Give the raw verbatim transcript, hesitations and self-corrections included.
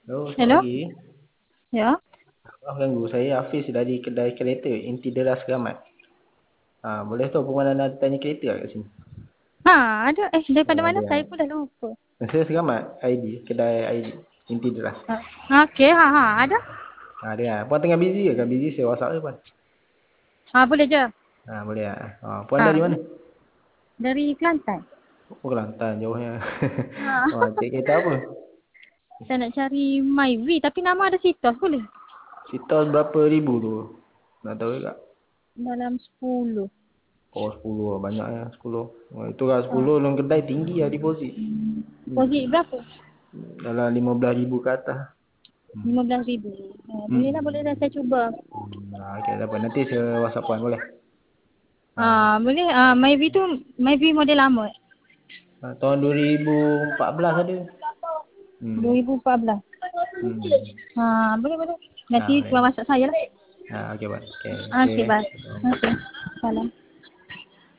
Hello, selamat Hello? pagi. Ya? Maaf ganggu, saya Hafiz dari kedai kereta Inti Deras Keramat. Ha, boleh tahu permohonan nak tanya kereta tak kat sini? Ha, ada. Eh, daripada Oh, mana? ada. Saya pun dah lupa. Saya Seramat, I D, kedai I D, Inti Deras. Ha, okey, ha, ha, ada. Ha, ada lah. Puan tengah busy ke? Kan busy saya WhatsApp je Puan. Ha, boleh je. Ha, boleh lah. Ha, Puan dari Ha, mana? dari Kelantan. Oh, Kelantan, jauhnya. Ha. Oh, cek kereta apa? Saya nak cari Myvi tapi nama ada Citos, boleh? Citos berapa ribu tu? Nak tahu tak? Dalam sepuluh. Oh, sepuluh. Banyak ya, sepuluh. Oh, itu lah Ha. sepuluh. Long kedai tinggi lah deposit. Hmm. Deposit berapa? Dalam lima belas ribu ke atas. Hmm. lima belas ribu. Ha, boleh lah, boleh lah. Hmm. Saya cuba. Hmm, ah, okey, dapat. Nanti saya WhatsApp Puan boleh? Ha. Ha, boleh. Ha, Myvi tu, Myvi model lama. Ha, tahun dua ribu empat belas ada. Hmm. dua ribu empat belas. Hmm. Ha, boleh, boleh. Ha, Nanti boleh. tuan WhatsApp saya lah. Ha, okey, Puan. Okey, Okey, okey. bye. Assalamualaikum. Okey. Salam.